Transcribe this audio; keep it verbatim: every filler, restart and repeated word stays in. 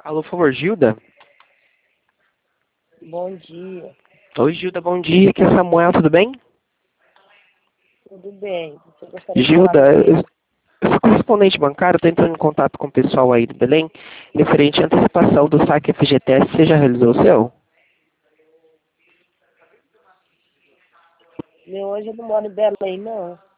Alô, por favor, Gilda? Bom dia. Oi, Gilda, bom dia. Aqui é Samuel, tudo bem? Tudo bem. Você gostaria de Gilda, falar com eu, quem? eu sou correspondente bancário, estou entrando em contato com o pessoal aí do Belém, referente à antecipação do saque F G T S. Você já realizou o seu? Eu hoje eu não moro em Belém, não.